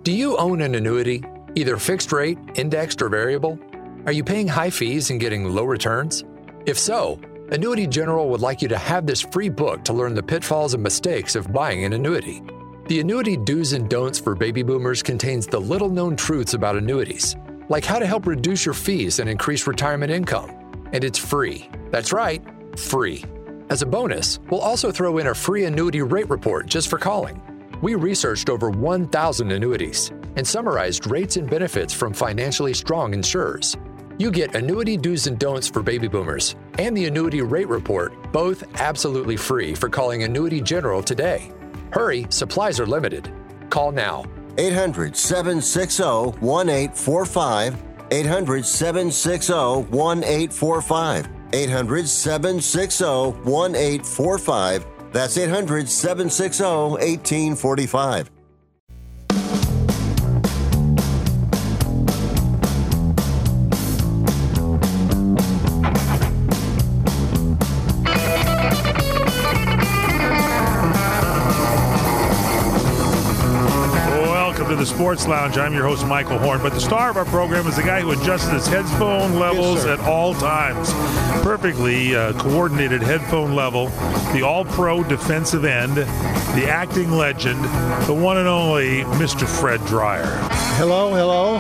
Do you own an annuity, either fixed rate, indexed, or variable? Are you paying high fees and getting low returns? If so, Annuity General would like you to have this free book to learn the pitfalls and mistakes of buying an annuity. The Annuity Do's and Don'ts for Baby Boomers contains the little-known truths about annuities, like how to help reduce your fees and increase retirement income. And it's free. That's right, free. As a bonus, we'll also throw in a free annuity rate report just for calling. We researched over 1,000 annuities and summarized rates and benefits from financially strong insurers. You get Annuity Do's and Don'ts for Baby Boomers and the Annuity Rate Report, both absolutely free for calling Annuity General today. Hurry, supplies are limited. Call now. 800-760-1845. 800-760-1845. 800-760-1845. That's 800-760-1845. The Sports Lounge. I'm your host, Michael Horn, but the star of our program is the guy who adjusts his headphone levels at all times. Perfectly coordinated headphone level, the all-pro defensive end, the acting legend, the one and only Mr. Fred Dreyer. Hello.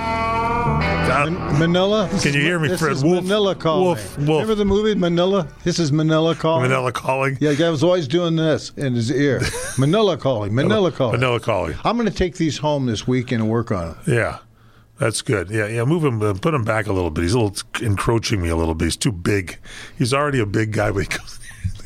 Manila. Can you hear me, Fred? This is Manila calling. Wolf. Remember the movie Manila? This is Manila calling. Manila calling. Yeah, the guy was always doing this in his ear. Manila calling. Manila calling. Manila calling. I'm going to take these home this weekend and work on them. Yeah. That's good. Yeah. Move him, put him back a little bit. He's a little encroaching me a little bit. He's too big. He's already a big guy, but he goes.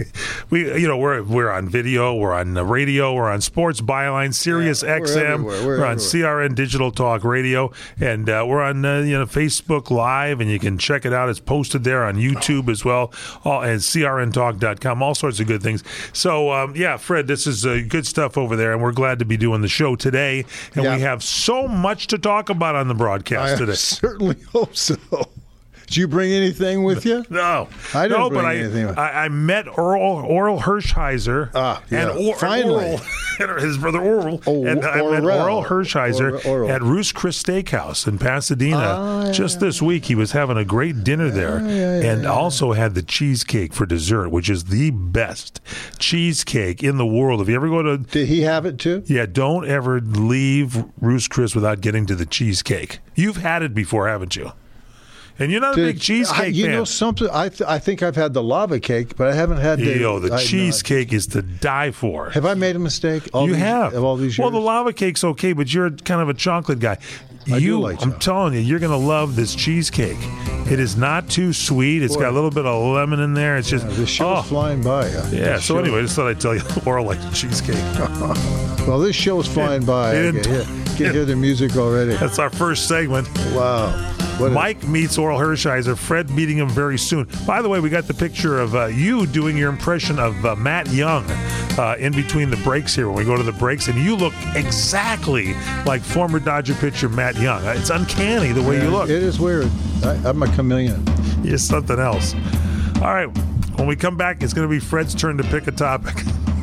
We're on video, we're on radio, we're on Sports Byline, Sirius XM, we're on CRN Digital Talk Radio, and we're on Facebook Live, and you can check it out. It's posted there on YouTube as well, and crntalk.com, all sorts of good things. So, Fred, this is good stuff over there, and we're glad to be doing the show today, and we have so much to talk about on the broadcast today. I certainly hope so. Did you bring anything with you? No. I didn't bring anything. I met Oral Hershiser. And finally. His brother Oral. I met Oral Hershiser at Ruth's Chris Steakhouse in Pasadena. Just this week, he was having a great dinner there and also had the cheesecake for dessert, which is the best cheesecake in the world. If you ever go to... Did he have it too? Yeah, don't ever leave Ruth's Chris without getting to the cheesecake. You've had it before, haven't you? And you're not a big cheesecake fan. You know something? I think I've had the lava cake, but I haven't had the cheesecake is to die for. Have I made a mistake? You have. All these years? Well, the lava cake's okay, but you're kind of a chocolate guy. I'm telling you, you're going to love this cheesecake. It is not too sweet. It's got a little bit of lemon in there. It's just the show's flying by. So anyway, just thought I'd tell you, Oral likes cheesecake. Well, this show's flying by. I can hear the music already. That's our first segment. Wow. Mike meets Oral Hershiser. Fred meeting him very soon. By the way, we got the picture of you doing your impression of Matt Young in between the breaks here when we go to the breaks, and you look exactly like former Dodger pitcher Matt Young. It's uncanny the way you look. It is weird. I'm a chameleon. You're something else. All right. When we come back, it's going to be Fred's turn to pick a topic.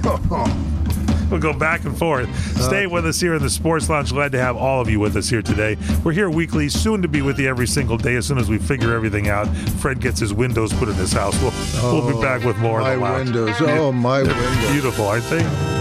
We'll go back and forth. Stay with us here in the Sports Lounge. Glad to have all of you with us here today. We're here weekly, soon to be with you every single day as soon as we figure everything out. Fred gets his windows put in his house. We'll be back with more my in the lounge. Windows. Oh, my windows. Beautiful, aren't they?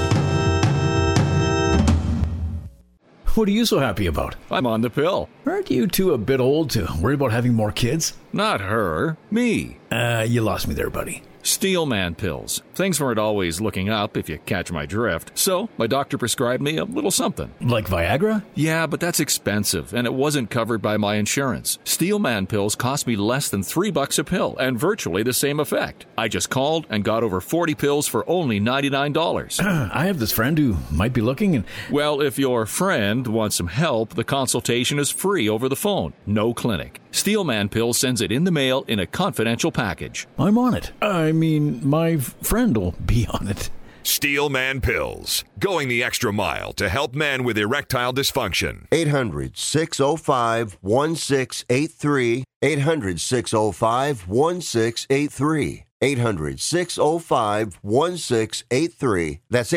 What are you so happy about? I'm on the pill. Aren't you two a bit old to worry about having more kids? Not her. Me. You lost me there, buddy. Steelman pills. Things weren't always looking up, if you catch my drift. So, my doctor prescribed me a little something. Like Viagra? Yeah, but that's expensive, and it wasn't covered by my insurance. Steelman pills cost me less than $3 a pill, and virtually the same effect. I just called and got over 40 pills for only $99. I have this friend who might be looking and... Well, if your friend wants some help, the consultation is free over the phone. No clinic. Steelman Pills sends it in the mail in a confidential package. I'm on it. I mean, my friend will be on it. Steelman Pills, going the extra mile to help men with erectile dysfunction. 800-605-1683. 800-605-1683. 800-605-1683. That's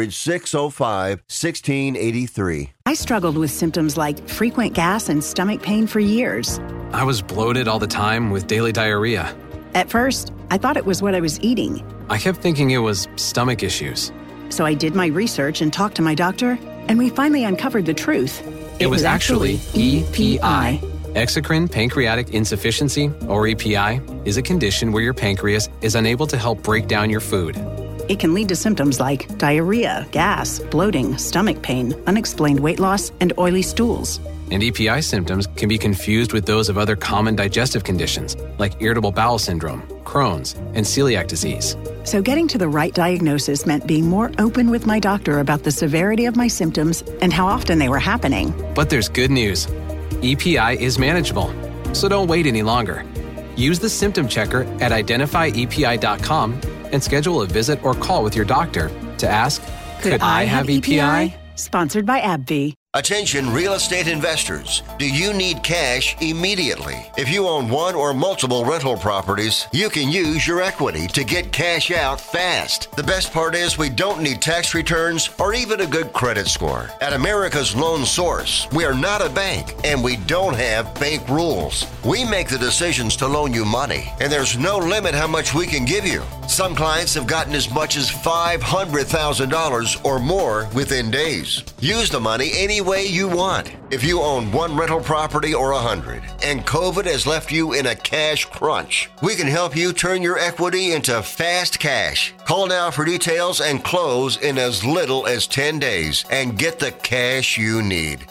800-605-1683. I struggled with symptoms like frequent gas and stomach pain for years. I was bloated all the time with daily diarrhea. At first, I thought it was what I was eating. I kept thinking it was stomach issues. So I did my research and talked to my doctor, and we finally uncovered the truth. It was actually EPI. Exocrine pancreatic insufficiency, or EPI, is a condition where your pancreas is unable to help break down your food. It can lead to symptoms like diarrhea, gas, bloating, stomach pain, unexplained weight loss, and oily stools. And EPI symptoms can be confused with those of other common digestive conditions, like irritable bowel syndrome, Crohn's, and celiac disease. So getting to the right diagnosis meant being more open with my doctor about the severity of my symptoms and how often they were happening. But there's good news. EPI is manageable, so don't wait any longer. Use the symptom checker at identifyepi.com and schedule a visit or call with your doctor to ask, could I have EPI? Sponsored by AbbVie. Attention real estate investors. Do you need cash immediately? If you own one or multiple rental properties, you can use your equity to get cash out fast. The best part is we don't need tax returns or even a good credit score. At America's Loan Source, we are not a bank and we don't have bank rules. We make the decisions to loan you money, and there's no limit how much we can give you. Some clients have gotten as much as $500,000 or more within days. Use the money any way you want. If you own one rental property or 100 and COVID has left you in a cash crunch, we can help you turn your equity into fast cash. Call now for details and close in as little as 10 days and get the cash you need.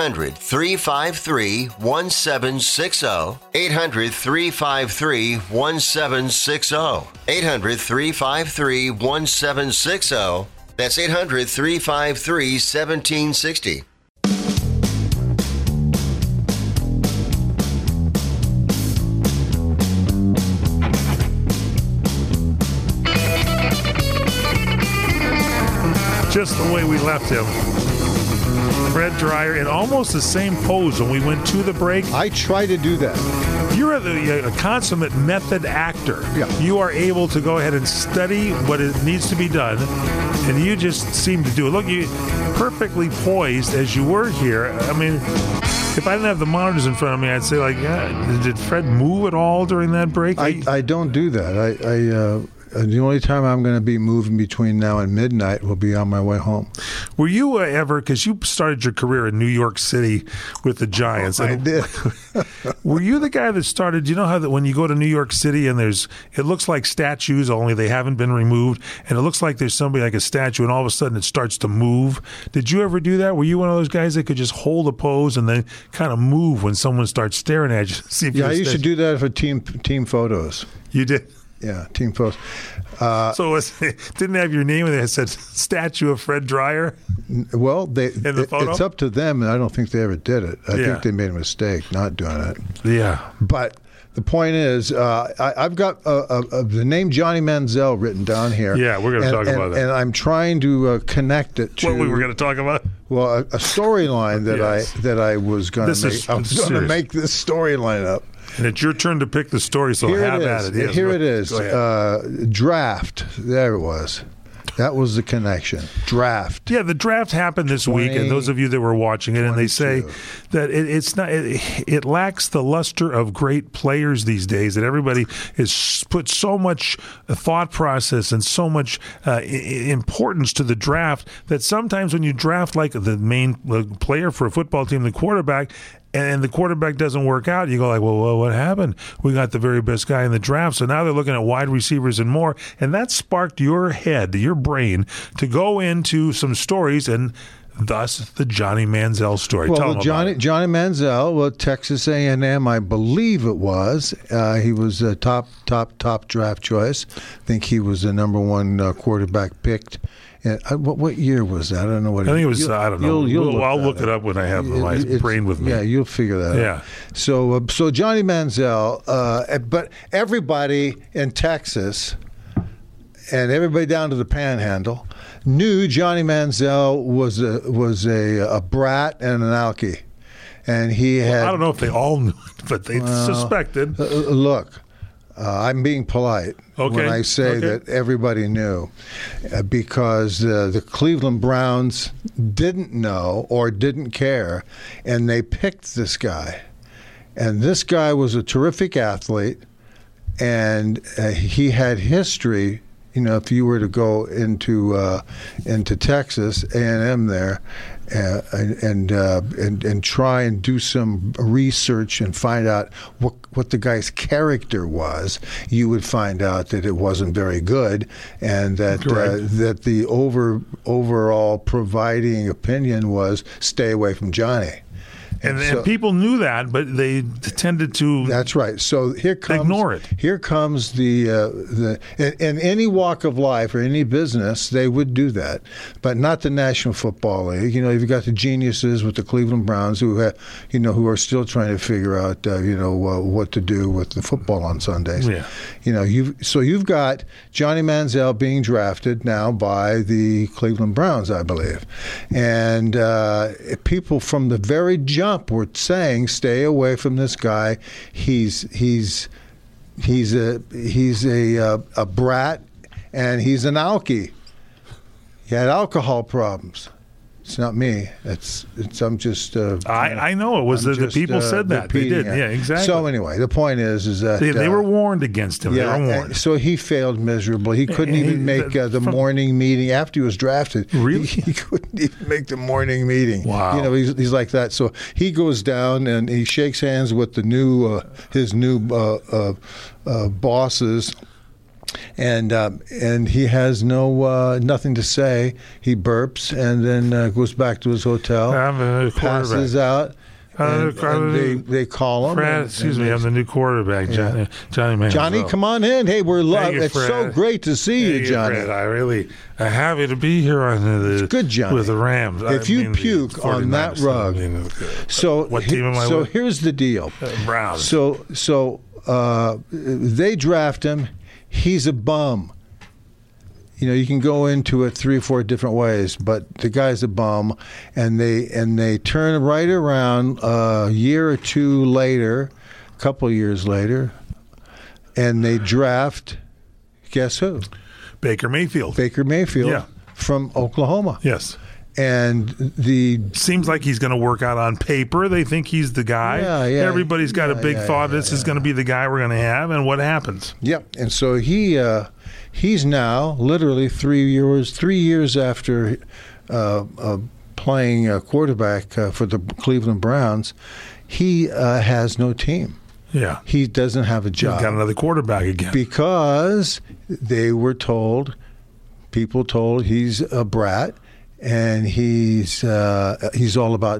800-353-1760. 800-353-1760. 800-353-1760. That's 800-353-1760. Just the way we left him. Fred Dryer in almost the same pose when we went to the break. I try to do that. You're a consummate method actor. Yeah. You are able to go ahead and study what it needs to be done, and you just seem to do it. Look, you perfectly poised as you were here. I mean, if I didn't have the monitors in front of me, I'd say, like, yeah, did Fred move at all during that break? I don't do that. The only time I'm going to be moving between now and midnight will be on my way home. Were you ever, because you started your career in New York City with the Giants. I did. Were you the guy that started, you know how that when you go to New York City and it looks like statues, only they haven't been removed, and it looks like there's somebody like a statue, and all of a sudden it starts to move? Did you ever do that? Were you one of those guys that could just hold a pose and then kind of move when someone starts staring at you? See if I used to do that for team photos. You did? Yeah, team photos. So it didn't have your name, and it said statue of Fred Dryer? Well, it's up to them, and I don't think they ever did it. I think they made a mistake not doing it. Yeah. But the point is, I've got the name Johnny Manziel written down here. Yeah, we're going to talk about that. And I'm trying to connect it to what we were going to talk about. Well, a storyline that I was going to make. I was going to make this storyline up. And it's your turn to pick the story, so have at it. Yes, Here it is. Draft. There it was. That was the connection. Draft. Yeah, the draft happened this week, and those of you that were watching it, and they say that it lacks the luster of great players these days, that everybody has put so much thought process and so much importance to the draft that sometimes when you draft like the main player for a football team, the quarterback, and the quarterback doesn't work out, you go like, well, what happened? We got the very best guy in the draft. So now they're looking at wide receivers and more. And that sparked your head, your brain, to go into some stories, and thus the Johnny Manziel story. Well, Tell them Johnny Manziel, Texas A&M, I believe it was. He was a top draft choice. I think he was the number one quarterback picked. What year was that? I don't know what. I think it was. I don't know. I'll look it up when I have my brain with me. Yeah, you'll figure that out. So Johnny Manziel, but everybody in Texas and everybody down to the Panhandle knew Johnny Manziel was a brat and an alkie, and he had. I don't know if they all knew it, but they suspected. Look. I'm being polite when I say that everybody knew, because the Cleveland Browns didn't know or didn't care, and they picked this guy. And this guy was a terrific athlete, and he had history. You know, if you were to go into Texas A&M there, and try and do some research and find out what the guy's character was, you would find out that it wasn't very good, and that that the overall providing opinion was stay away from Johnny. And people knew that, but they tended to. That's right. So here comes ignore it. Here comes the in any walk of life or any business, they would do that, but not the National Football League. You know, you've got the geniuses with the Cleveland Browns who who are still trying to figure out what to do with the football on Sundays. Yeah. You know, you've got Johnny Manziel being drafted now by the Cleveland Browns, I believe, and people from the very jump were saying, "Stay away from this guy. He's a brat, and he's an alkie. He had alcohol problems." It's not me. I'm just. I know it was the people said that they did. Yeah, exactly. So anyway, the point is that they were warned against him. Yeah, they were warned. So he failed miserably. He couldn't even make the morning meeting after he was drafted. Really, he couldn't even make the morning meeting. Wow. You know, he's like that. So he goes down and he shakes hands with the new his new bosses. And he has nothing to say. He burps and then goes back to his hotel, passes out, and they call him. Fred, excuse me, I'm the new quarterback, Johnny Manziel. Johnny, come on in. Hey, it's so great to see you, Johnny. Fred, I'm happy to be here it's good, Johnny. With the Rams. If you puke on that rug, what team am I with? So here's the deal. Browns. So they draft him. He's a bum. You know, you can go into it 3 or 4 different ways, but the guy's a bum, and they turn right around a year or two later, a couple of years later, and they draft. Guess who? Baker Mayfield. Yeah. From Oklahoma. Yes. And seems like he's going to work out on paper. They think he's the guy. Yeah. Afeverybody's got a big thought. This is going to be the guy we're going to have. And what happens? Yep. And so he's now literally 3 years after playing quarterback for the Cleveland Browns. He has no team. Yeah. He doesn't have a job. He's got another quarterback again because people told he's a brat. And he's all about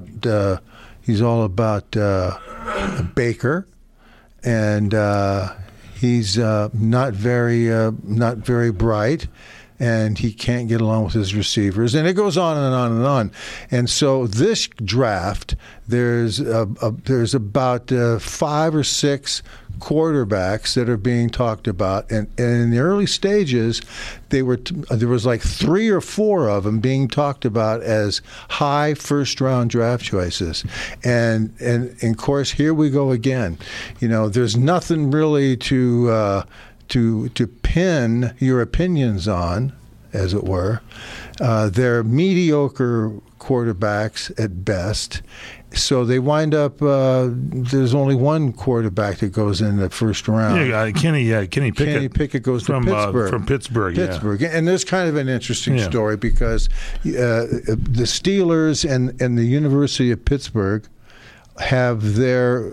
Baker, and he's not very bright, and he can't get along with his receivers, and it goes on and on and on. And so this draft, there's about 5 or 6 quarterbacks that are being talked about, and in the early stages, there was like 3 or 4 of them being talked about as high first-round draft choices, and of course here we go again. You know, there's nothing really to pin your opinions on, as it were. They're mediocre quarterbacks at best. So they wind up. There's only one quarterback that goes in the first round. Yeah, Kenny Pickett. Kenny Pickett goes to Pittsburgh. From Pittsburgh. Yeah. And there's kind of an interesting story because the Steelers and the University of Pittsburgh have their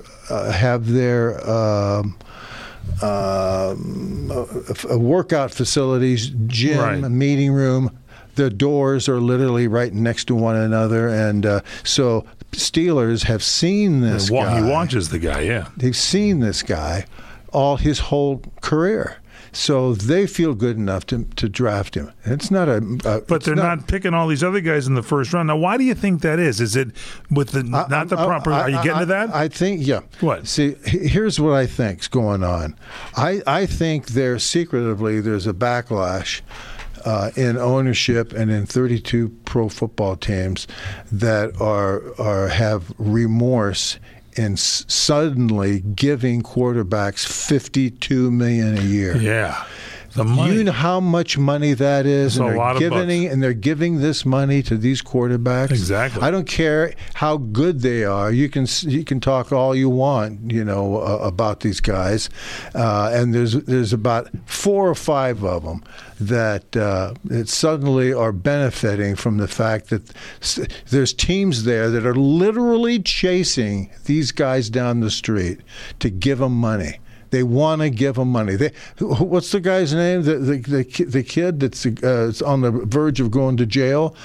workout facilities, gym, meeting room. The doors are literally right next to one another, and so Steelers have seen this guy. He watches the guy, yeah. They've seen this guy his whole career. So they feel good enough to draft him. It's not but they're not picking all these other guys in the first round. Now, why do you think that is? Is it with the not the proper? Are you getting to that? I think, yeah. What? See, here's what I think's going on. I think there's a backlash in ownership and in 32 pro football teams that have remorse in suddenly giving quarterbacks $52 million a year. Yeah. The money. You know how much money that is, and they're giving this money to these quarterbacks. Exactly. I don't care how good they are. You can talk all you want, about these guys, and there's about 4 or 5 of them that suddenly are benefiting from the fact that there's teams there that are literally chasing these guys down the street to give them money. They want to give them money. What's the guy's name? The kid that's on the verge of going to jail,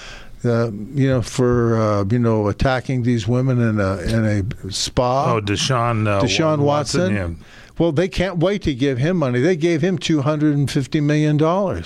for attacking these women in a spa. Oh, Deshaun Watson. Yeah. Well, they can't wait to give him money. They gave him $250 million,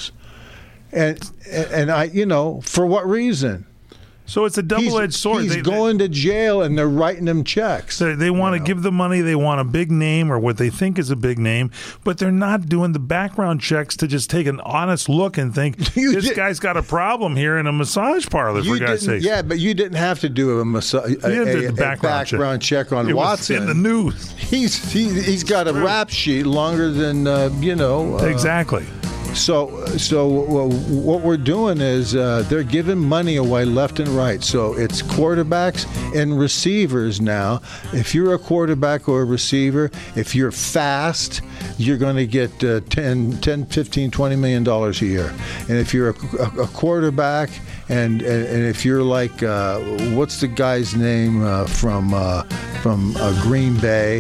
and for what reason? So it's a double-edged sword. He's going to jail, and they're writing him checks. They want to give the money. They want a big name or what they think is a big name, but they're not doing the background checks to just take an honest look and think, this guy's got a problem here in a massage parlor, for God's sake. Yeah, but you didn't have to do a background check on Watson. It was in the news. He's got a rap sheet longer than, Exactly. So what we're doing is they're giving money away left and right. So it's quarterbacks and receivers now. If you're a quarterback or a receiver, if you're fast, you're going to get $10, $15, $20 million a year. And if you're a quarterback and if you're like, what's the guy's name from Green Bay,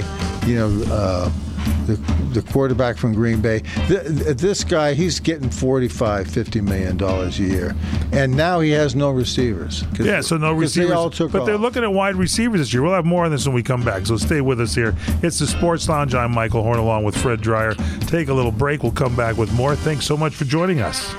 the quarterback from Green Bay, this guy, he's getting $45, $50 million a year, and now he has no receivers. Yeah, so no receivers. They all took but off. They're looking at wide receivers this year. We'll have more on this when we come back, so stay with us here. It's the Sports Lounge. I'm Michael Horn along with Fred Dreyer. Take a little break. We'll come back with more. Thanks so much for joining us.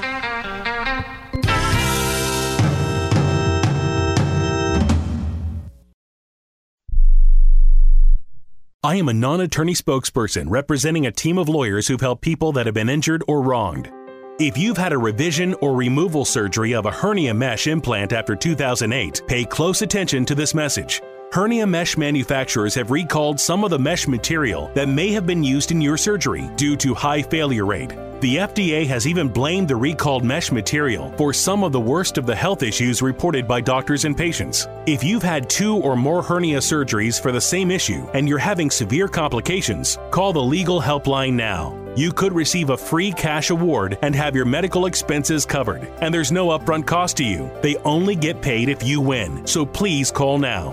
I am a non-attorney spokesperson representing a team of lawyers who've helped people that have been injured or wronged. If you've had a revision or removal surgery of a hernia mesh implant after 2008, pay close attention to this message. Hernia mesh manufacturers have recalled some of the mesh material that may have been used in your surgery due to high failure rate. The FDA has even blamed the recalled mesh material for some of the worst of the health issues reported by doctors and patients. If you've had 2 or more hernia surgeries for the same issue and you're having severe complications, call the legal helpline now. You could receive a free cash award and have your medical expenses covered. And there's no upfront cost to you. They only get paid if you win. So please call now.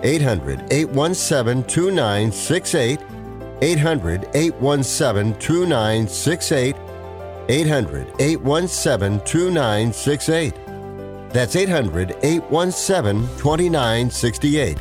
800-817-2968. 800-817-2968. 800-817-2968. That's 800-817-2968.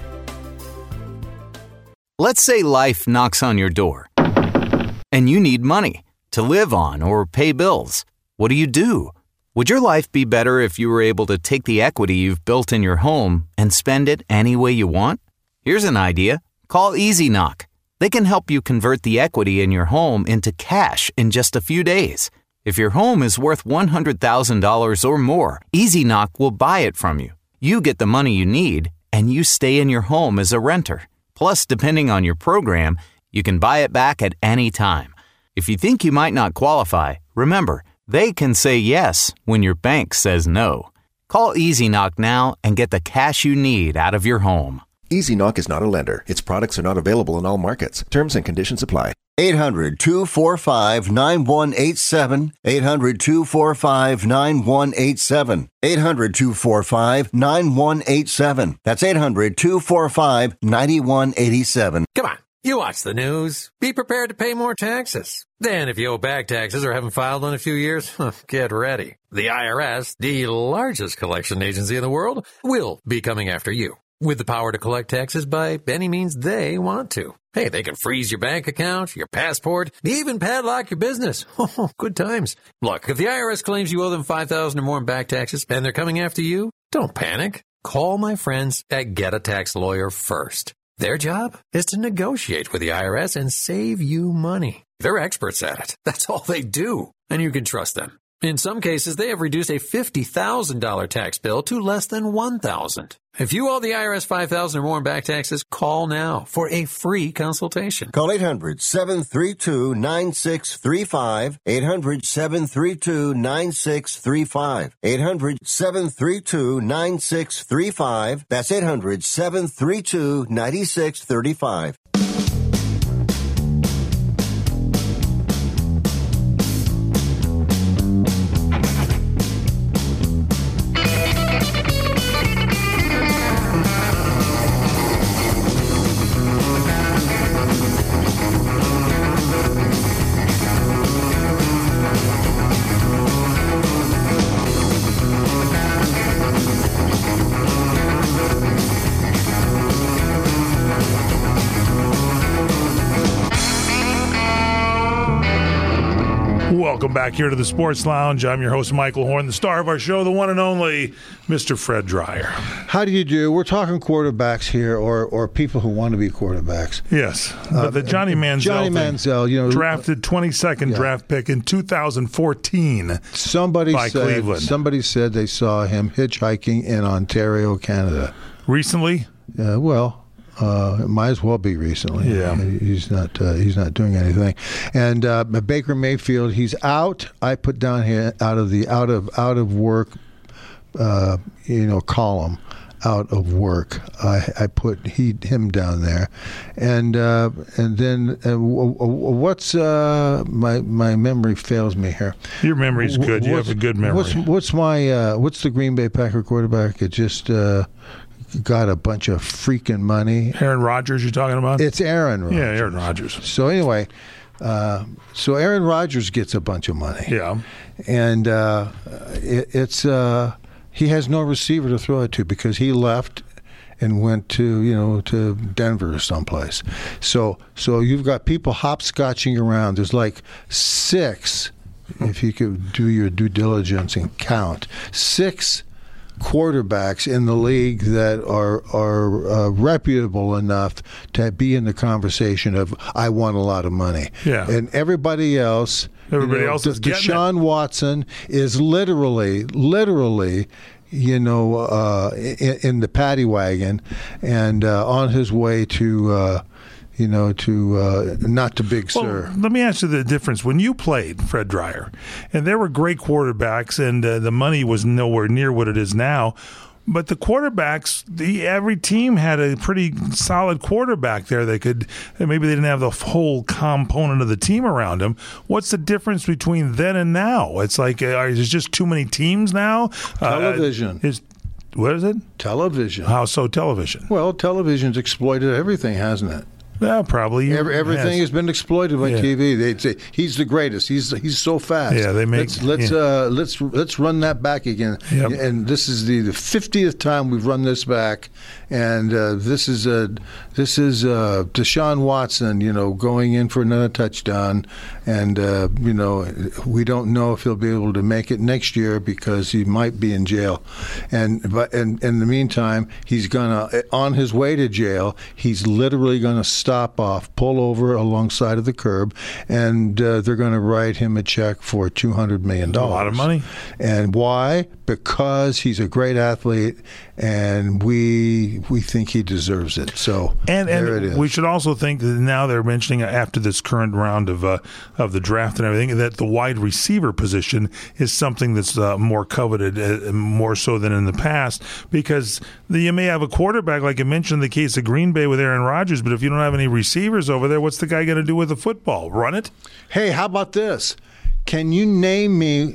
Let's say life knocks on your door and you need money to live on or pay bills. What do? Would your life be better if you were able to take the equity you've built in your home and spend it any way you want? Here's an idea. Call EasyKnock. They can help you convert the equity in your home into cash in just a few days. If your home is worth $100,000 or more, EasyKnock will buy it from you. You get the money you need, and you stay in your home as a renter. Plus, depending on your program, you can buy it back at any time. If you think you might not qualify, remember, they can say yes when your bank says no. Call EasyKnock now and get the cash you need out of your home. EasyKnock is not a lender. Its products are not available in all markets. Terms and conditions apply. 800-245-9187. 800-245-9187. 800-245-9187. That's 800-245-9187. Come on. You watch the news. Be prepared to pay more taxes. Then if you owe back taxes or haven't filed in a few years, get ready. The IRS, the largest collection agency in the world, will be coming after you with the power to collect taxes by any means they want to. Hey, they can freeze your bank account, your passport, even padlock your business. Oh, good times. Look, if the IRS claims you owe them $5,000 or more in back taxes and they're coming after you, don't panic. Call my friends at Get a Tax Lawyer first. Their job is to negotiate with the IRS and save you money. They're experts at it. That's all they do. And you can trust them. In some cases, they have reduced a $50,000 tax bill to less than $1,000. If you owe the IRS $5,000 or more in back taxes, call now for a free consultation. Call 800-732-9635. 800-732-9635. 800-732-9635. That's 800-732-9635. Welcome back here to the Sports Lounge. I'm your host, Michael Horn, the star of our show, the one and only Mr. Fred Dreyer. How do you do? We're talking quarterbacks here, or people who want to be quarterbacks. Yes, but the Johnny Manziel, you know, drafted 22nd draft pick in 2014. Somebody said they saw him hitchhiking in Ontario, Canada. Recently? It might as well be recently. Yeah, he's not doing anything. And Baker Mayfield, he's out. I put down here out of work, column. Out of work. I put him down there, and then what's my memory fails me here. Your memory's good. You have a good memory. What's the Green Bay Packer quarterback? It just. Got a bunch of freaking money. Aaron Rodgers, you're talking about? It's Aaron Rodgers. Yeah, Aaron Rodgers. So anyway, Aaron Rodgers gets a bunch of money. Yeah. And he has no receiver to throw it to because he left and went to Denver or someplace. So you've got people hopscotching around. There's like 6, if you could do your due diligence and count, 6 quarterbacks in the league that are reputable enough to be in the conversation of I won a lot of money. Yeah. And everybody else is Deshaun Watson is literally in the paddy wagon and on his way to not to Big Sur. Let me ask you the difference. When you played, Fred Dreyer, and there were great quarterbacks, and the money was nowhere near what it is now, but the quarterbacks, every team had a pretty solid quarterback there. Maybe they didn't have the whole component of the team around them. What's the difference between then and now? It's like, there's just too many teams now? Television. What is it? Television. How so television? Well, television's exploited everything, hasn't it? Yeah, probably. Everything has been exploited by TV. They'd say he's the greatest. He's so fast. Yeah, they make. Let's run that back again. Yep. And this is the 50th time we've run this back. And this is Deshaun Watson, going in for another touchdown. And we don't know if he'll be able to make it next year because he might be in jail. And in the meantime, he's on his way to jail. He's literally gonna stop off, pull over alongside of the curb, and they're going to write him a check for $200 million. A lot of money. And why? Because he's a great athlete, and we think he deserves it. So there it is. We should also think that now they're mentioning after this current round of the draft and everything that the wide receiver position is something that's more coveted, more so than in the past, because you may have a quarterback, like you mentioned in the case of Green Bay with Aaron Rodgers, but if you don't have any receivers over there, what's the guy going to do with the football? Run it? Hey, how about this? Can you name me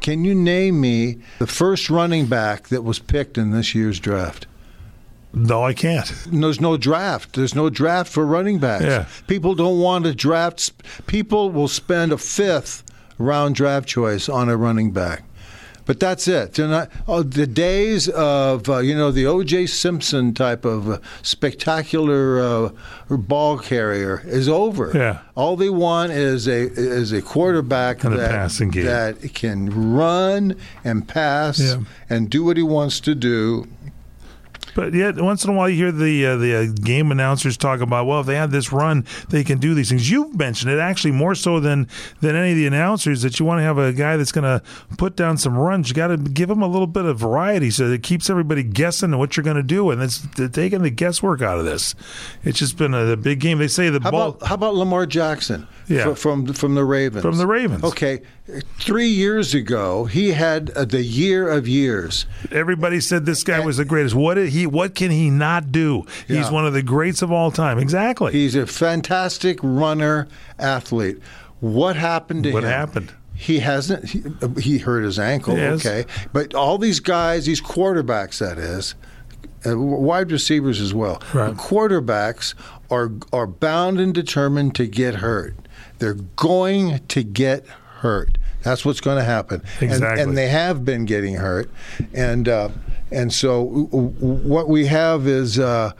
the first running back that was picked in this year's draft? No, I can't. There's no draft. There's no draft for running backs. Yeah. People don't want to draft. People will spend a 5th round draft choice on a running back. But that's it. They're not. The days of the O.J. Simpson type of spectacular ball carrier is over. Yeah. All they want is a quarterback that can run and pass and do what he wants to do. But yet, once in a while, you hear the game announcers talk about, well, if they have this run, they can do these things. You've mentioned it actually more so than any of the announcers, that you want to have a guy that's going to put down some runs. You got to give him a little bit of variety so that it keeps everybody guessing what you're going to do, and it's taking the guesswork out of this. It's just been a big game. They say the ball. How about Lamar Jackson? Yeah. From the Ravens. From the Ravens. Okay, 3 years ago, he had the year of years. Everybody said this guy was the greatest. What can he not do? Yeah. He's one of the greats of all time. Exactly. He's a fantastic runner, athlete. What happened to him? What happened? He hasn't. He hurt his ankle. Yes. Okay, but all these guys, these quarterbacks, that is, wide receivers as well. Right. Quarterbacks are bound and determined to get hurt. They're going to get hurt. That's what's going to happen. Exactly. And they have been getting hurt. And so what we have is the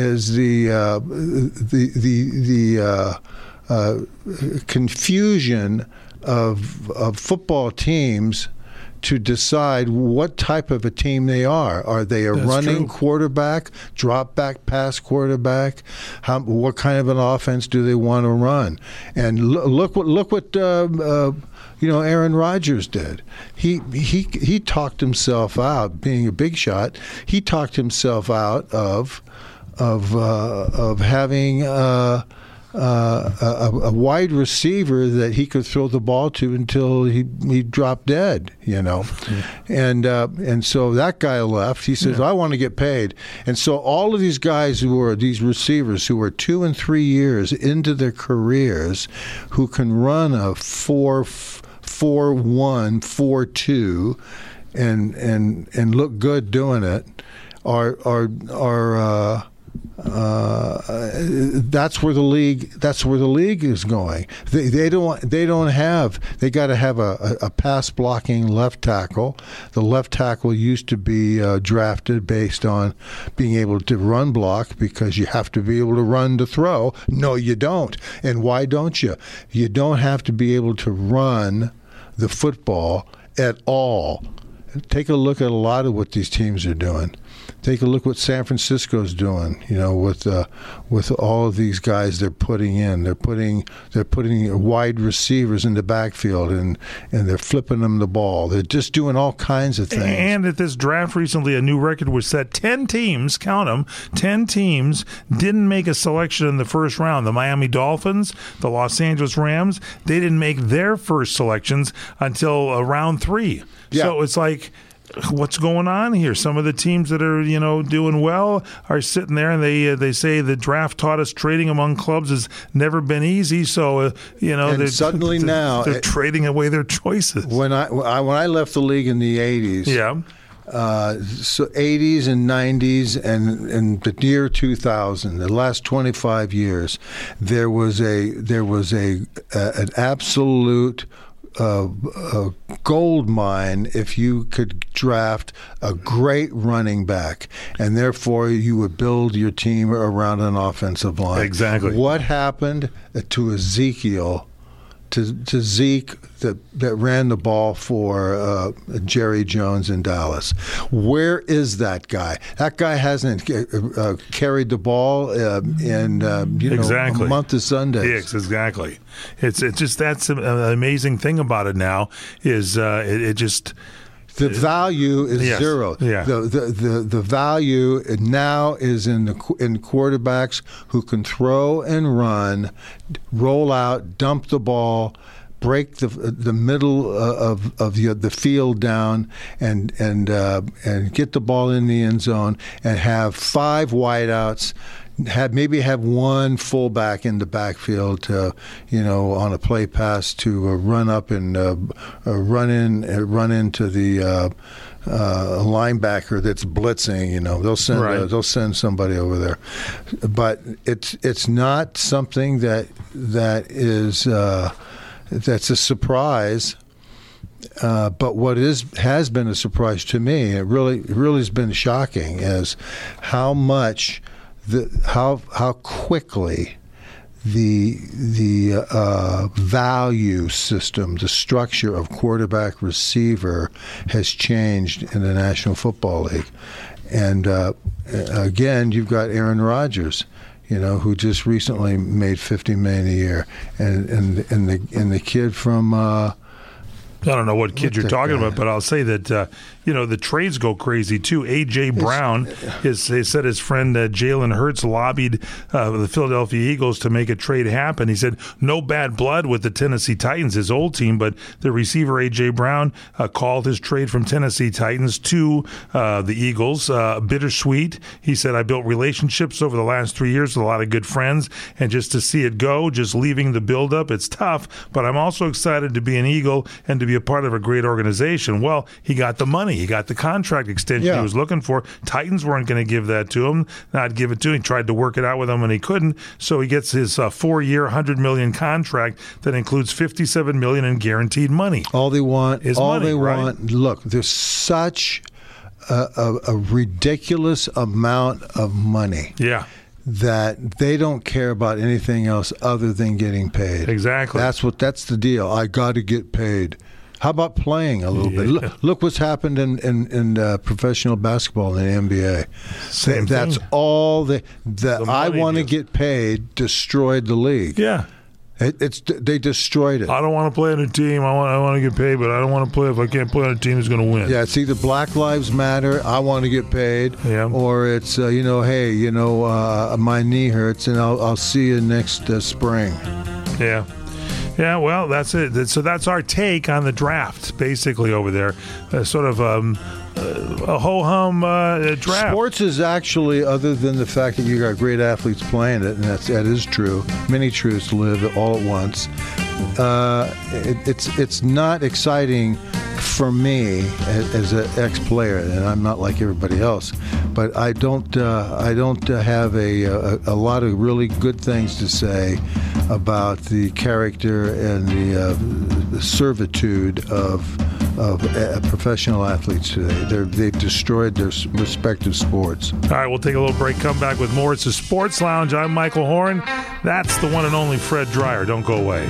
confusion of football teams to decide what type of a team they are. Are they a running quarterback, drop back pass quarterback? What kind of an offense do they want to run? And look what Aaron Rodgers did. He talked himself out, being a big shot. He talked himself out of having a wide receiver that he could throw the ball to until he dropped dead, and so that guy left. He says, I want to get paid. And so all of these guys these receivers who are 2 and 3 years into their careers, who can run a 4.1, 4.2 and look good doing it, that's where the league is going. They got to have a pass blocking left tackle. The left tackle used to be drafted based on being able to run block, because you have to be able to run to throw. No, you don't. And why don't you? You don't have to be able to run the football at all. Take a look at a lot of what these teams are doing. Take a look what San Francisco's doing, with all of these guys they're putting in. They're putting wide receivers in the backfield, and they're flipping them the ball. They're just doing all kinds of things. And at this draft recently, a new record was set. 10 teams, count them, 10 teams didn't make a selection in the first round. The Miami Dolphins, the Los Angeles Rams, they didn't make their first selections until round 3. Yeah. So it's like, what's going on here? Some of the teams that are doing well are sitting there, and they say the draft taught us trading among clubs has never been easy. So and suddenly now they're trading away their choices. When I left the league in the 80s, so 80s and 90s and the year 2000, the last 25 years, there was an absolute a gold mine if you could draft a great running back, and therefore you would build your team around an offensive line. Exactly. What happened to Ezekiel, to Zeke that ran the ball for Jerry Jones in Dallas? Where is that guy? That guy hasn't carried the ball in a month of Sundays. Yes, exactly. It's just, that's an amazing thing about it now is it just. The value is zero. Yeah. The value now is in quarterbacks who can throw and run, roll out, dump the ball, break the middle of the field down, and get the ball in the end zone, and have 5 wideouts. Maybe have one fullback in the backfield to, on a play pass to run up and run into the linebacker that's blitzing. They'll send somebody over there, but it's not something that is that's a surprise. But what has been a surprise to me, it really has been shocking, is how much. How quickly the value system, the structure of quarterback receiver has changed in the National Football League. And again, you've got Aaron Rodgers, who just recently made $50 million a year, and the kid from. I don't know what kid you're talking about, but I'll say that, the trades go crazy, too. A.J. Brown, they said his friend Jalen Hurts lobbied the Philadelphia Eagles to make a trade happen. He said no bad blood with the Tennessee Titans, his old team, but the receiver A.J. Brown called his trade from Tennessee Titans to the Eagles bittersweet. He said, I built relationships over the last 3 years with a lot of good friends, and just to see it go, just leaving the buildup, it's tough, but I'm also excited to be an Eagle and to be a part of a great organization. Well, he got the money. He got the contract extension he was looking for. Titans weren't going to give that to him, not give it to him. He tried to work it out with him, and he couldn't. So he gets his 4-year, $100 million contract that includes $57 million in guaranteed money. All they want is money, right? Look, there's such a ridiculous amount of money. Yeah. That they don't care about anything else other than getting paid. Exactly. That's the deal. I got to get paid. How about playing a little bit? Look what's happened in professional basketball in the NBA. Same That's thing. all the I want to get paid destroyed the league. Yeah. They destroyed it. I don't want to play on a team. I want to get paid, but I don't want to play if I can't play on a team that's going to win. Yeah, it's either Black Lives Matter, I want to get paid, or it's my knee hurts and I'll see you next spring. Yeah. Yeah, well, that's it. So that's our take on the draft, basically, over there. Sort of a ho-hum draft. Sports is actually, other than the fact that you got great athletes playing it, and that is true. Many truths live all at once. It's not exciting for me as an ex-player, and I'm not like everybody else. But I don't have a lot of really good things to say about the character and the servitude of professional athletes today. They've destroyed their respective sports. All right, we'll take a little break, come back with more. It's the Sports Lounge. I'm Michael Horn. That's the one and only Fred Dreyer. Don't go away.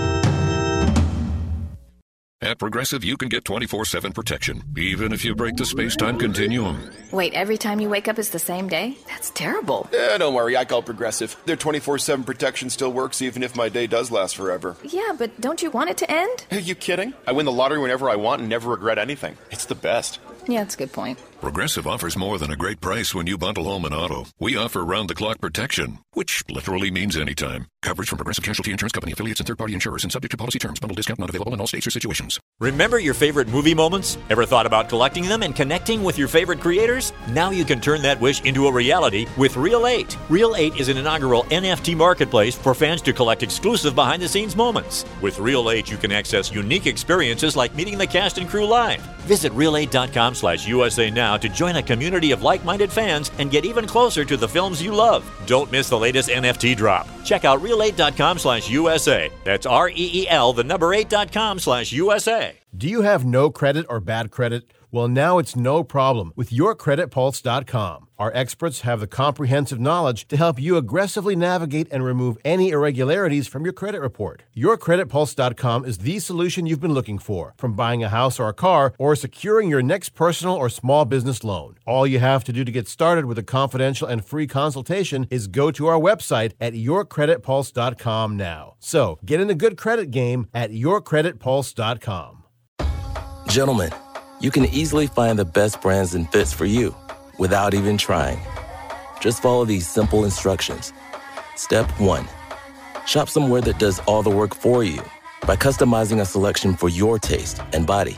At Progressive, you can get 24/7 protection, even if you break the space-time continuum. Wait, every time you wake up is the same day? That's terrible. Don't worry, I call Progressive. Their 24/7 protection still works even if my day does last forever. Yeah, but don't you want it to end? Are you kidding? I win the lottery whenever I want and never regret anything. It's the best. Yeah, that's a good point. Progressive offers more than a great price when you bundle home and auto. We offer round-the-clock protection, which literally means anytime. Coverage from Progressive Casualty Insurance Company, affiliates, and third-party insurers, and subject to policy terms. Bundle discount not available in all states or situations. Remember your favorite movie moments? Ever thought about collecting them and connecting with your favorite creators? Now you can turn that wish into a reality with Reel 8. Reel 8 is an inaugural NFT marketplace for fans to collect exclusive behind-the-scenes moments. With Reel 8, you can access unique experiences like meeting the cast and crew live. Visit Reel8.com/USA now to join a community of like-minded fans and get even closer to the films you love. Don't miss the latest NFT drop. Check out Reel8.com/USA. That's REEL, the number 8.com/USA. Do you have no credit or bad credit? Well, now it's no problem with YourCreditPulse.com. Our experts have the comprehensive knowledge to help you aggressively navigate and remove any irregularities from your credit report. YourCreditPulse.com is the solution you've been looking for, from buying a house or a car or securing your next personal or small business loan. All you have to do to get started with a confidential and free consultation is go to our website at YourCreditPulse.com now. So, get in the good credit game at YourCreditPulse.com. Gentlemen, you can easily find the best brands and fits for you without even trying. Just follow these simple instructions. Step 1. Shop somewhere that does all the work for you by customizing a selection for your taste and body.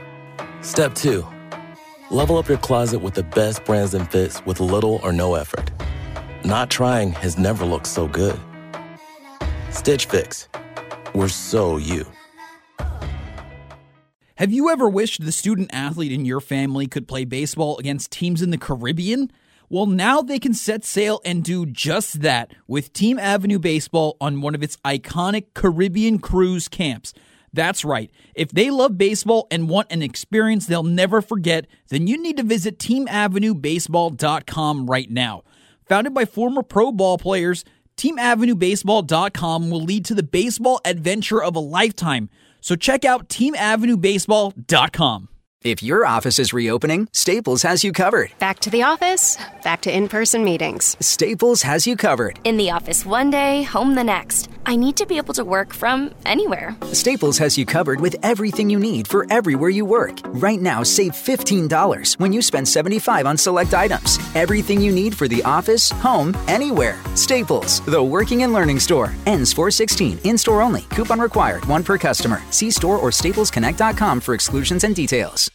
Step 2. Level up your closet with the best brands and fits with little or no effort. Not trying has never looked so good. Stitch Fix. We're so you. Have you ever wished the student athlete in your family could play baseball against teams in the Caribbean? Well, now they can set sail and do just that with Team Avenue Baseball on one of its iconic Caribbean cruise camps. That's right. If they love baseball and want an experience they'll never forget, then you need to visit TeamAvenueBaseball.com right now. Founded by former pro ball players, TeamAvenueBaseball.com will lead to the baseball adventure of a lifetime. So check out TeamAvenueBaseball.com. If your office is reopening, Staples has you covered. Back to the office, back to in-person meetings. Staples has you covered. In the office one day, home the next. I need to be able to work from anywhere. Staples has you covered with everything you need for everywhere you work. Right now, save $15 when you spend $75 on select items. Everything you need for the office, home, anywhere. Staples, the working and learning store. Ends 4/16. In-store only. Coupon required. One per customer. See store or staplesconnect.com for exclusions and details.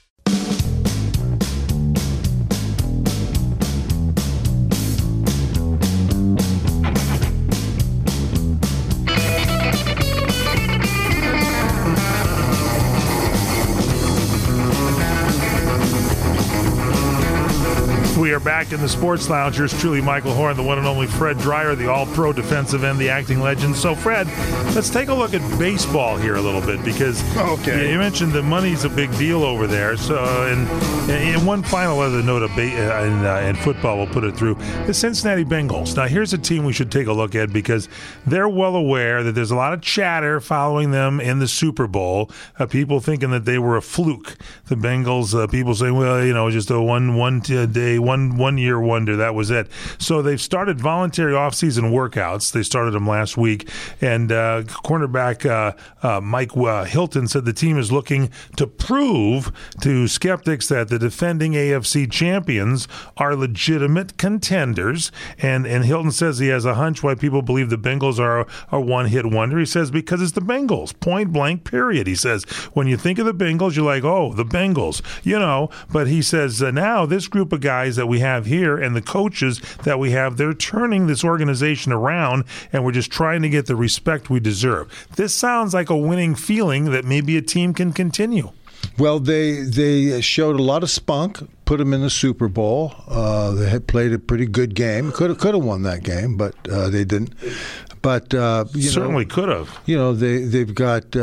We are back in the Sports Lounge. Here's truly Michael Horn, the one and only Fred Dreyer, the all-pro defensive end, the acting legend. So, Fred, let's take a look at baseball here a little bit because you mentioned the money's a big deal over there. So, and one final other note in football, we'll put it through, the Cincinnati Bengals. Now, here's a team we should take a look at because they're well aware that there's a lot of chatter following them in the Super Bowl, people thinking that they were a fluke. The Bengals, people saying, well, just a one-year wonder. That was it. So they've started voluntary off-season workouts. They started them last week. And cornerback Mike Hilton said the team is looking to prove to skeptics that the defending AFC champions are legitimate contenders. And Hilton says he has a hunch why people believe the Bengals are a one-hit wonder. He says because it's the Bengals, point blank, period. He says when you think of the Bengals, you're like, oh, the Bengals, But he says now this group of guys that we have here and the coaches that we have, they're turning this organization around, and we're just trying to get the respect we deserve. This sounds like a winning feeling that maybe a team can continue. Well, they showed a lot of spunk, put them in the Super Bowl. They had played a pretty good game. Could have won that game, but they didn't. But certainly could have. They've got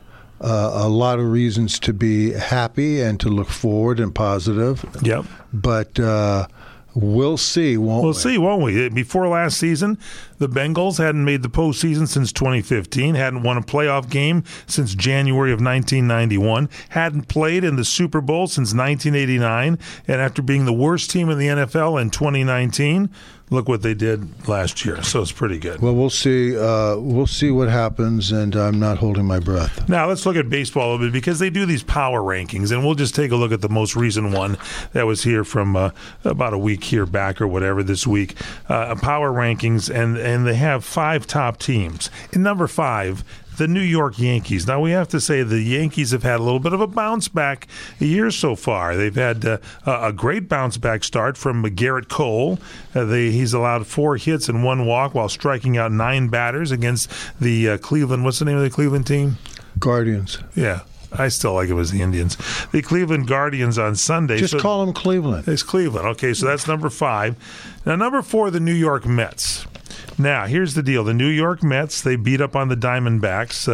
a lot of reasons to be happy and to look forward and positive. Yep. But we'll see, won't we? We'll see, won't we? Before last season, the Bengals hadn't made the postseason since 2015, hadn't won a playoff game since January of 1991, hadn't played in the Super Bowl since 1989, and after being the worst team in the NFL in 2019, look what they did last year. So it's pretty good. Well, we'll see. We'll see what happens, and I'm not holding my breath. Now, let's look at baseball a little bit because they do these power rankings, and we'll just take a look at the most recent one that was here from about a week here back or whatever this week. Power rankings, and they have 5 top teams. In number 5, the New York Yankees. Now, we have to say the Yankees have had a little bit of a bounce-back year so far. They've had a great bounce-back start from Garrett Cole. He's allowed 4 hits and 1 walk while striking out 9 batters against the Cleveland. What's the name of the Cleveland team? Guardians. Yeah. I still like it was the Indians. The Cleveland Guardians on Sunday. Just call them Cleveland. It's Cleveland. Okay, so that's number 5. Now, number 4, the New York Mets. Now, here's the deal. The New York Mets, they beat up on the Diamondbacks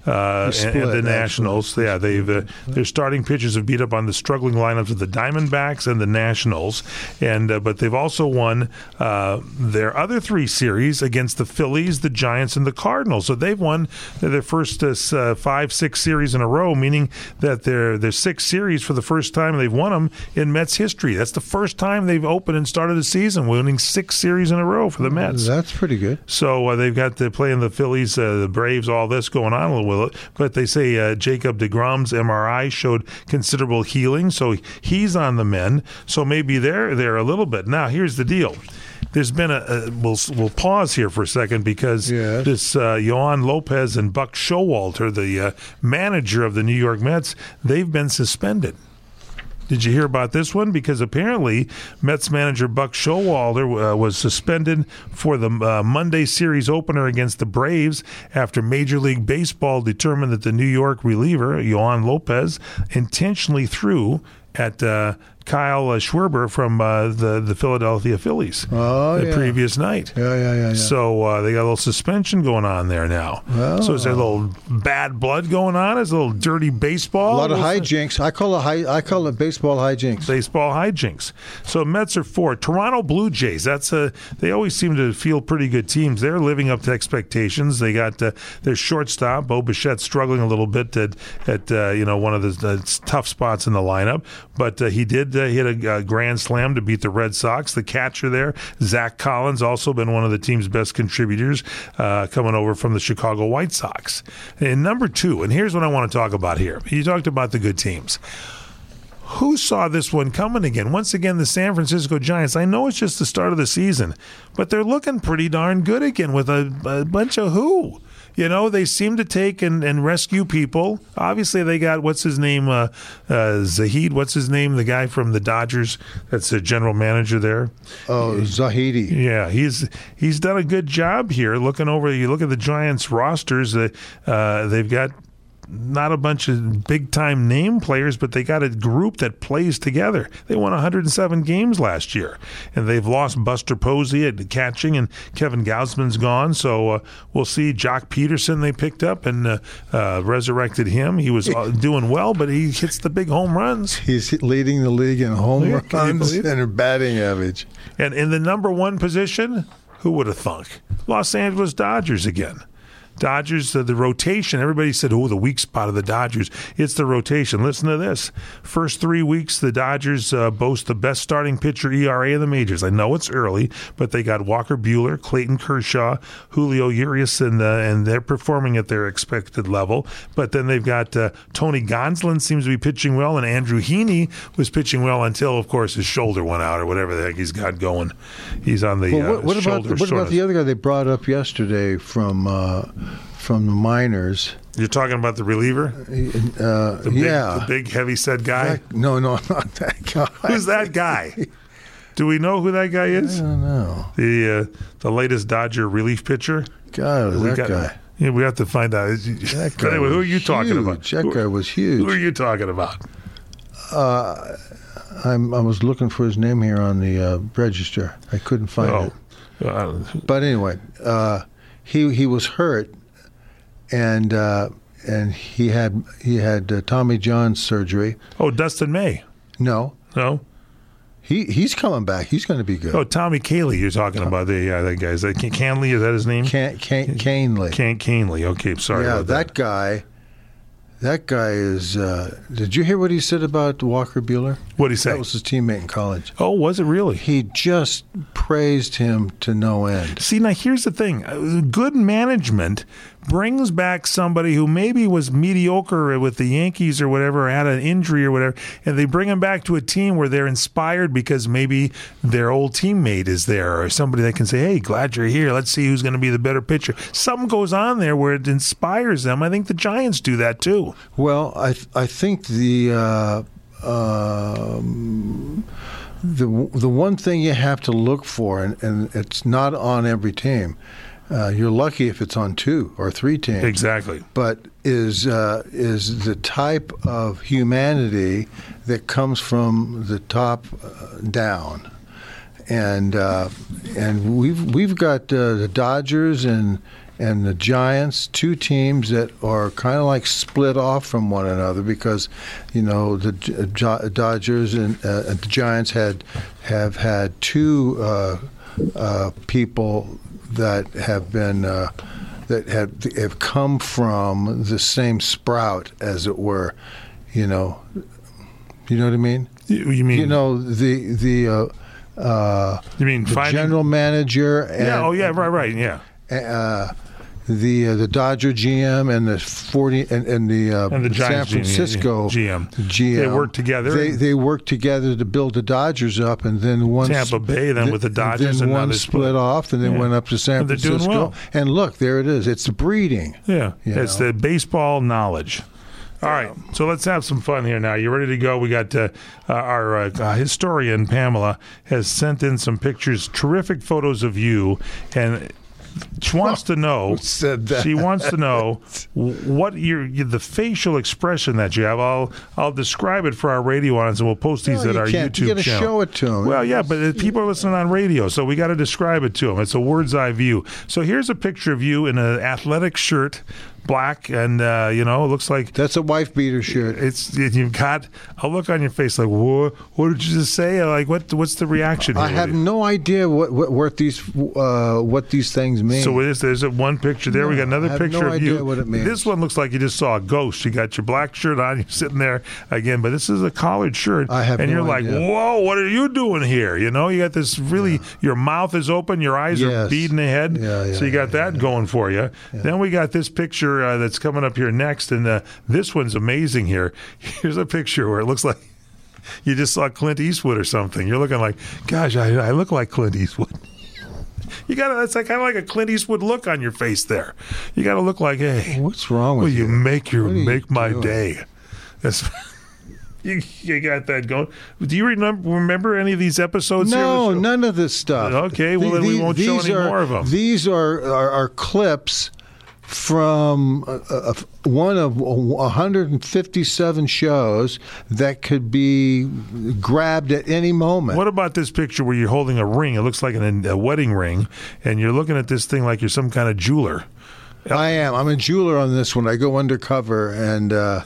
and the Nationals. Yeah, their starting pitchers have beat up on the struggling lineups of the Diamondbacks and the Nationals. And but they've also won their other 3 series against the Phillies, the Giants, and the Cardinals. So they've won their first 5-6 series in a row, meaning that their 6 series for the first time they've won them in Mets history. That's the first time they've opened and started a season winning 6 series in a row for the Mets. That's pretty good. So they've got to play in the Phillies, the Braves, all this going on a little with it. But they say Jacob deGrom's MRI showed considerable healing, so he's on the mend. So maybe they're there a little bit. Now, here's the deal. There's been we'll pause here for a second because this Yohan Lopez and Buck Showalter, the manager of the New York Mets, they've been suspended. Did you hear about this one? Because apparently Mets manager Buck Showalter was suspended for the Monday series opener against the Braves after Major League Baseball determined that the New York reliever, Yohan Lopez, intentionally threw at Kyle Schwarber from the Philadelphia Phillies the previous night. Yeah. So they got a little suspension going on there now. Oh. So is there a little bad blood going on? Is a little dirty baseball? A lot of hijinks. I call it baseball hijinks. Baseball hijinks. So Mets are 4. Toronto Blue Jays. They always seem to feel pretty good teams. They're living up to expectations. They got their shortstop, Bo Bichette, struggling a little bit at one of the tough spots in the lineup, but he did hit a grand slam to beat the Red Sox. The catcher there, Zach Collins, also been one of the team's best contributors, coming over from the Chicago White Sox. And number 2, and here's what I want to talk about here. You talked about the good teams. Who saw this one coming again? Once again, the San Francisco Giants. I know it's just the start of the season, but they're looking pretty darn good again with a bunch of who. They seem to take and rescue people. Obviously, they got, what's his name, Zahid, what's his name, the guy from the Dodgers that's the general manager there. Oh, Zahidi. Yeah, he's done a good job here. Looking over, you look at the Giants rosters, they've got not a bunch of big-time name players, but they got a group that plays together. They won 107 games last year, and they've lost Buster Posey at catching, and Kevin Gausman's gone, so we'll see. Jock Peterson they picked up and resurrected him. He was doing well, but he hits the big home runs. He's leading the league in home runs and batting average. And in the number 1 position, who would have thunk? Los Angeles Dodgers again. Dodgers, the rotation, everybody said, the weak spot of the Dodgers. It's the rotation. Listen to this. First 3 weeks, the Dodgers boast the best starting pitcher ERA in the majors. I know it's early, but they got Walker Buehler, Clayton Kershaw, Julio Urias, and they're performing at their expected level. But then they've got Tony Gonsolin seems to be pitching well, and Andrew Heaney was pitching well until, of course, his shoulder went out or whatever the heck he's got going. He's on the what shoulder about the other guy they brought up yesterday from the minors? You're talking about the reliever? The big heavy-set guy? No, not that guy. Who's that guy? Do we know who that guy is? I don't know. The latest Dodger relief pitcher? God, that guy. Yeah, we have to find out. That guy anyway, who are you talking about? That guy was huge. Who are you talking about? I was looking for his name here on the register. I couldn't find it. But anyway, he was hurt, and he had Tommy John surgery. Oh, Dustin May. No. He's coming back. He's going to be good. Oh, Tommy Kahnle, you're talking about. That guy. Is that Kahnle? Is that his name? Kahnle. Kahnle. Okay, sorry. Yeah, about that guy. That guy is. Did you hear what he said about Walker Buehler? What did he say? That was his teammate in college. Oh, was it really? He just praised him to no end. See, now here's the thing: good management brings back somebody who maybe was mediocre with the Yankees or whatever, or had an injury or whatever, and they bring him back to a team where they're inspired because maybe their old teammate is there or somebody that can say, hey, glad you're here. Let's see who's going to be the better pitcher. Something goes on there where it inspires them. I think the Giants do that too. Well, I think the one thing you have to look for, and it's not on every team. You're lucky if it's on 2 or 3 teams. Exactly. But is the type of humanity that comes from the top down, and we've got the Dodgers and the Giants, 2 teams that are kind of like split off from one another because, the Dodgers and the Giants have had 2 people that have been that have come from the same sprout, as it were. You know what I mean? You mean? The you mean the general manager? And, right, yeah. The Dodger GM and the the San Francisco GM. They work together. They work together to build the Dodgers up, and then one Tampa Bay, then with the Dodgers, then and one split off, and then went up to San Francisco. They're doing well. And look, there it is. It's the breeding. Yeah, it's the baseball knowledge. All right, so let's have some fun here now. You ready to go? We got our historian, Pamela, has sent in some pictures, terrific photos of you, and wants to know. Who said that? She wants to know what the facial expression that you have. I'll describe it for our radio audience, and we'll post these at our YouTube You got to channel. show it to them. Well, yeah, but people are listening on radio, so we got to describe it to them. It's a bird's eye view. So here's a picture of you in an athletic shirt, black, and it looks like that's a wife beater shirt. You've got a look on your face like, what did you just say? Like, what's the reaction? I have no idea what these things mean. So there's one picture there. We got another picture no of idea you. What it means. This one looks like you just saw a ghost. You got your black shirt on. You're sitting there again, but this is a collared shirt. And you're like, whoa, what are you doing here? You got this really. Your mouth is open. Your eyes are beating ahead. So you got that going for you. Yeah. Then we got this picture that's coming up here next, and this one's amazing. Here, here's a picture where it looks like you just saw Clint Eastwood or something. You're looking like, gosh, I look like Clint Eastwood. That's kind of like a Clint Eastwood look on your face there. You got to look like, hey, what's wrong with you? You make my day. That's you got that going. Do you remember any of these episodes? No, none of this stuff. Okay, well then we won't show any more of them. These are clips from one of 157 shows that could be grabbed at any moment. What about this picture where you're holding a ring? It looks like a wedding ring, and you're looking at this thing like you're some kind of jeweler. I am. I'm a jeweler on this one. I go undercover, and oh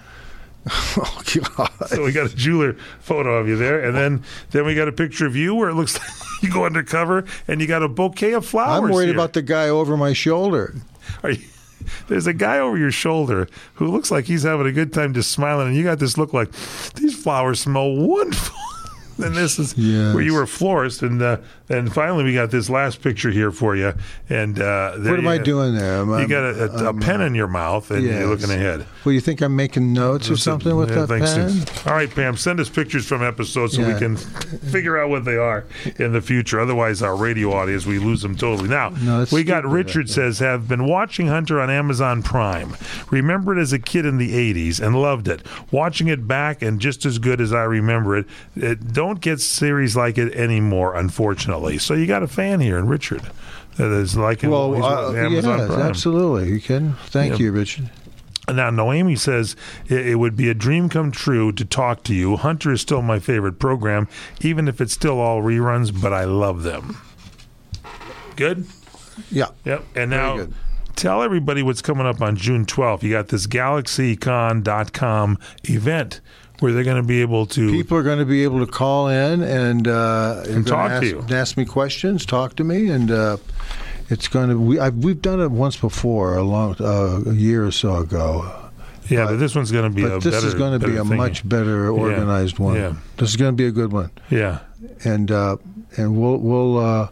God! So we got a jeweler photo of you there, and then we got a picture of you where it looks like you go undercover, and you got a bouquet of flowers. I'm worried here. about the guy over my shoulder. There's a guy over your shoulder who looks like he's having a good time, just smiling, and you got this look like these flowers smell wonderful. And this is where you were a florist, and finally we got this last picture here for you. And what am I doing there? You got a pen in your mouth, and you're looking ahead. Well, you think I'm making notes or something with that pen? All right, Pam, send us pictures from episodes so we can figure out what they are in the future. Otherwise, our radio audience, we lose them totally. Now, we got Richard says, have been watching Hunter on Amazon Prime. Remember it as a kid in the 80s and loved it. Watching it back and just as good as I remember it. Don't get series like it anymore, unfortunately. So you got a fan here in Richard that is like Amazon Prime. Absolutely. You can. Thank you, Richard. Now, Noemi says, it would be a dream come true to talk to you. Hunter is still my favorite program, even if it's still all reruns, but I love them. Good? Yeah. Yep. And now, tell everybody what's coming up on June 12th. You got this GalaxyCon.com event where they're going to be able to... People are going to be able to call in and talk to you. Ask me questions, talk to me, and it's going to... We've done it once before, a year or so ago. Yeah, but this one's going to be a better... This is going to be a much better organized one. Yeah. This is going to be a good one. Yeah. And we'll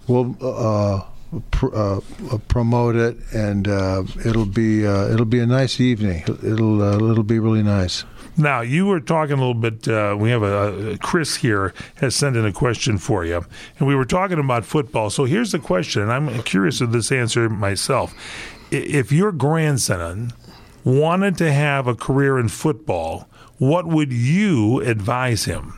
promote it, and it'll be a nice evening. It'll be really nice. Now, you were talking a little bit, we have Chris here has sent in a question for you, and we were talking about football. So here's the question, and I'm curious of this answer myself. If your grandson wanted to have a career in football, what would you advise him?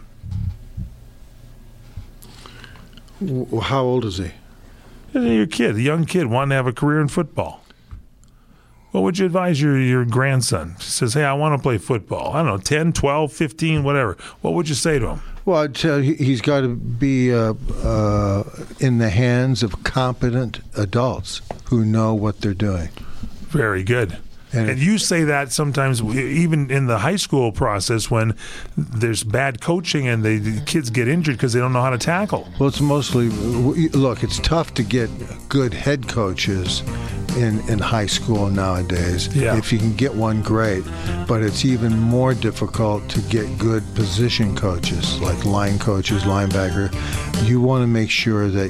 How old is he? Your kid, a young kid, wanting to have a career in football. What would you advise your grandson? He says, hey, I want to play football. I don't know, 10, 12, 15, whatever. What would you say to him? Well, I'd tell you, he's got to be in the hands of competent adults who know what they're doing. Very good. And you say that sometimes even in the high school process when there's bad coaching and the kids get injured because they don't know how to tackle. Well, it's mostly, look, it's tough to get good head coaches in high school nowadays. Yeah. If you can get one, great. But it's even more difficult to get good position coaches, like line coaches, linebacker. You want to make sure that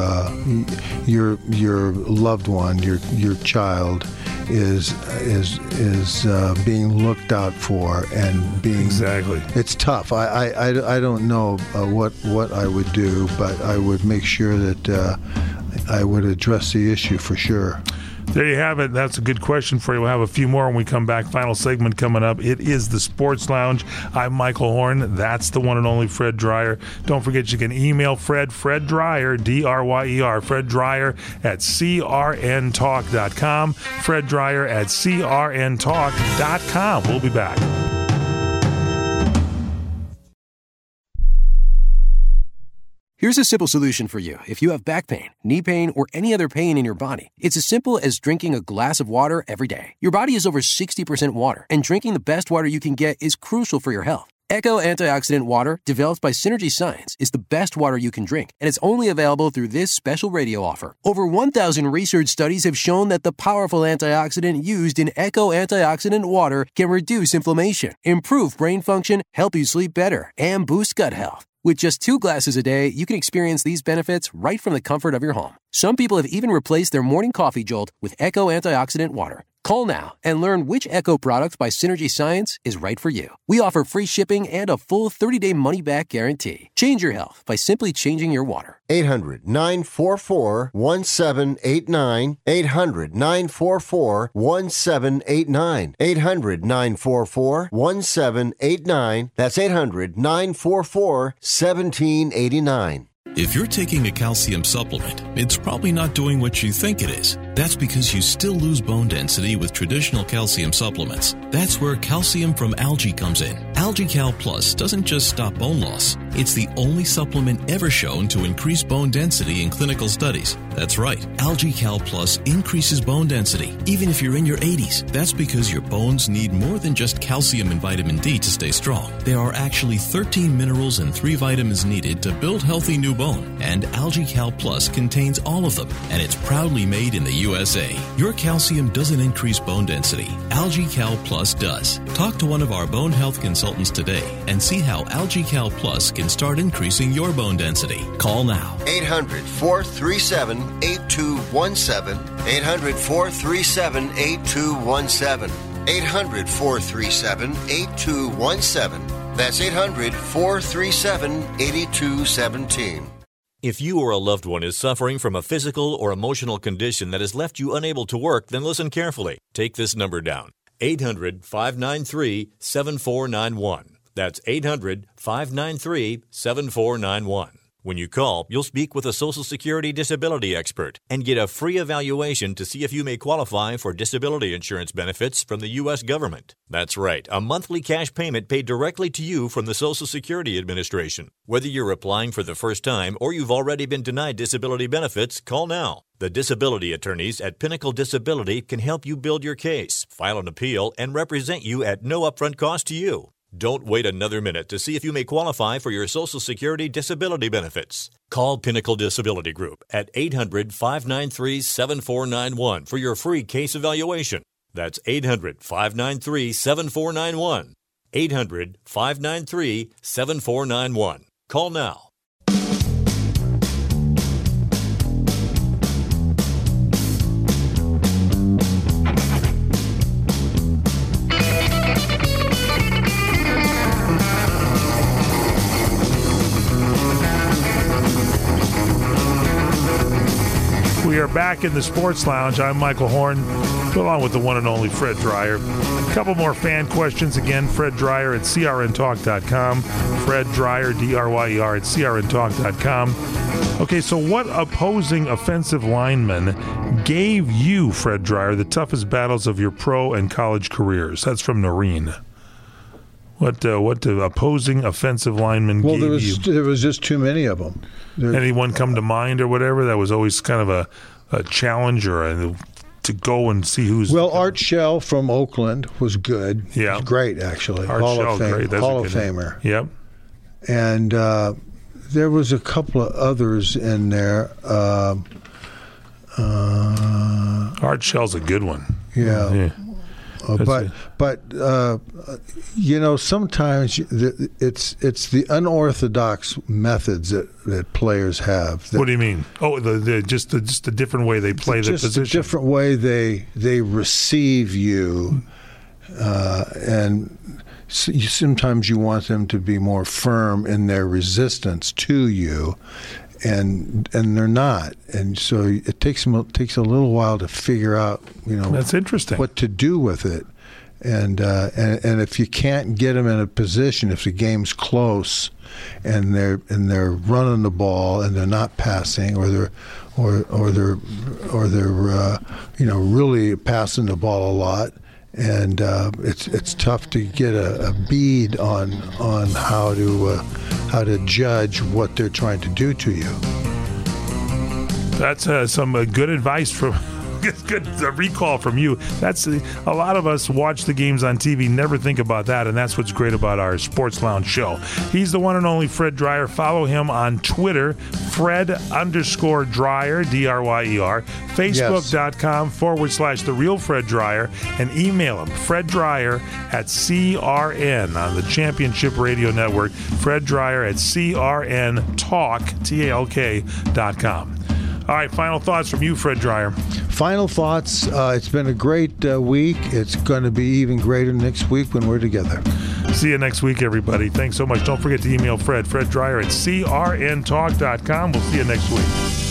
your loved one, your child, is being looked out for and being exactly. It's tough. I don't know what I would do, but I would make sure that I would address the issue for sure. There you have it. That's a good question for you. We'll have a few more when we come back. Final segment coming up. It is the Sports Lounge. I'm Michael Horn. That's the one and only Fred Dreyer. Don't forget you can email Fred Dreyer, D-R-Y-E-R, Fred Dreyer at crntalk.com. Fred Dreyer at crntalk.com. We'll be back. Here's a simple solution for you. If you have back pain, knee pain, or any other pain in your body, it's as simple as drinking a glass of water every day. Your body is over 60% water, and drinking the best water you can get is crucial for your health. Echo Antioxidant Water, developed by Synergy Science, is the best water you can drink, and it's only available through this special radio offer. Over 1,000 research studies have shown that the powerful antioxidant used in Echo Antioxidant Water can reduce inflammation, improve brain function, help you sleep better, and boost gut health. With just 2 glasses a day, you can experience these benefits right from the comfort of your home. Some people have even replaced their morning coffee jolt with Echo Antioxidant Water. Call now and learn which Echo product by Synergy Science is right for you. We offer free shipping and a full 30-day money-back guarantee. Change your health by simply changing your water. 800-944-1789. 800-944-1789. 800-944-1789. That's 800-944-1789. If you're taking a calcium supplement, it's probably not doing what you think it is. That's because you still lose bone density with traditional calcium supplements. That's where calcium from algae comes in. AlgaeCal Plus doesn't just stop bone loss. It's the only supplement ever shown to increase bone density in clinical studies. That's right. AlgaeCal Plus increases bone density, even if you're in your 80s. That's because your bones need more than just calcium and vitamin D to stay strong. There are actually 13 minerals and 3 vitamins needed to build healthy new bone, and AlgaeCal Plus contains all of them, and it's proudly made in the USA. Your calcium doesn't increase bone density. AlgaeCal Plus does. Talk to one of our bone health consultants today and see how AlgaeCal Plus can start increasing your bone density. Call now. 800-437-8217. 800-437-8217. 800-437-8217. That's 800-437-8217. If you or a loved one is suffering from a physical or emotional condition that has left you unable to work, then listen carefully. Take this number down. 800-593-7491. That's 800-593-7491. When you call, you'll speak with a Social Security disability expert and get a free evaluation to see if you may qualify for disability insurance benefits from the U.S. government. That's right, a monthly cash payment paid directly to you from the Social Security Administration. Whether you're applying for the first time or you've already been denied disability benefits, call now. The disability attorneys at Pinnacle Disability can help you build your case, file an appeal, and represent you at no upfront cost to you. Don't wait another minute to see if you may qualify for your Social Security disability benefits. Call Pinnacle Disability Group at 800-593-7491 for your free case evaluation. That's 800-593-7491. 800-593-7491. Call now. We are back in the Sports Lounge. I'm Michael Horn, along with the one and only Fred Dreyer. A couple more fan questions. Again, Fred Dreyer at crntalk.com. Fred Dreyer, D-R-Y-E-R, at crntalk.com. Okay, so what opposing offensive lineman gave you, Fred Dreyer, the toughest battles of your pro and college careers? That's from Noreen. What opposing offensive lineman gave you? There was just too many of them. Anyone come to mind or whatever? That was always kind of a challenge or to go and see who's... Well, Art Shell from Oakland was good. Yeah. He was great, actually. Art Shell, great. That's Hall of Famer. Yep. And there was a couple of others in there. Art Shell's a good one. Yeah. But you know, sometimes it's the unorthodox methods that players have. What do you mean? Oh, just a different way they play the position. Just a different way they receive you, and sometimes you want them to be more firm in their resistance to you. and they're not, and so it takes a little while to figure out, that's interesting, what to do with it, and if you can't get them in a position, if the game's close, and they're running the ball and they're not passing, or they're really passing the ball a lot. And it's tough to get a bead on how to judge what they're trying to do to you. That's some good advice from. Good recall from you. That's a lot of us watch the games on TV, never think about that, and that's what's great about our Sports Lounge show. He's the one and only Fred Dryer. Follow him on Twitter, Fred_Dryer, DRYER, Facebook.com/The Real Fred Dryer, and email him, FredDryer@CRN on the Championship Radio Network, Fred Dryer at CRNTalk.com. All right, final thoughts from you, Fred Dryer. Final thoughts. It's been a great week. It's going to be even greater next week when we're together. See you next week, everybody. Thanks so much. Don't forget to email Fred, FredDryer at CRNTalk.com. We'll see you next week.